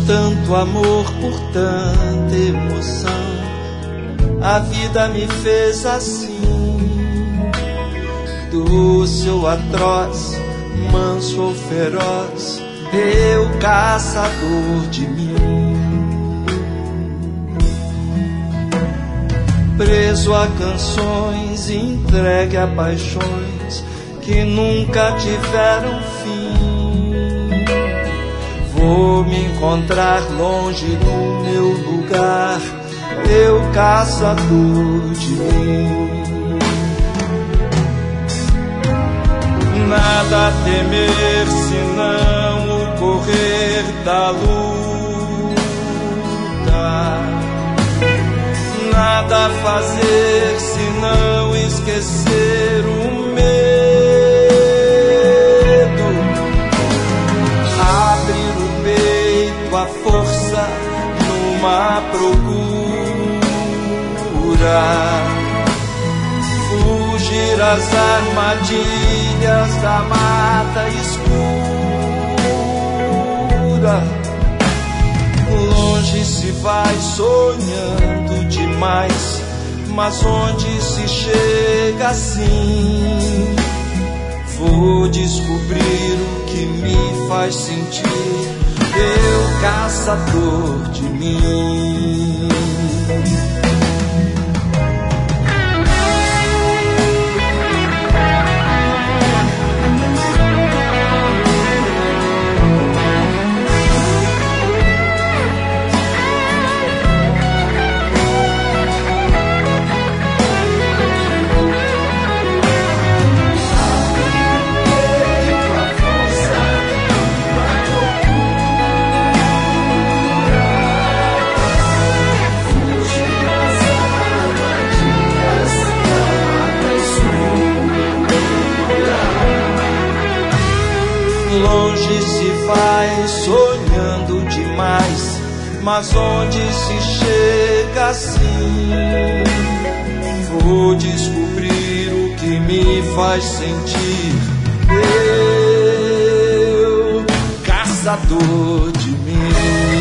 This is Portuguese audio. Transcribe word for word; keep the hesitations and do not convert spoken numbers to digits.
tanto amor, por tanta emoção. A vida me fez assim, doce ou atroz, manso ou feroz, eu caçador de mim. Preso a canções, entregue a paixões que nunca tiveram fim. Vou me encontrar longe do meu lugar, eu caçador de mim. Nada a temer senão o correr da luta, nada a fazer senão esquecer o medo, abrir o peito à força numa procura, fugir às armadilhas da mata escura. Longe se vai sonhando demais, mas onde se chega assim? Vou descobrir o que me faz sentir, eu caçador de mim. Longe se vai sonhando demais, mas onde se chega assim? Vou descobrir o que me faz sentir, eu, caçador de mim.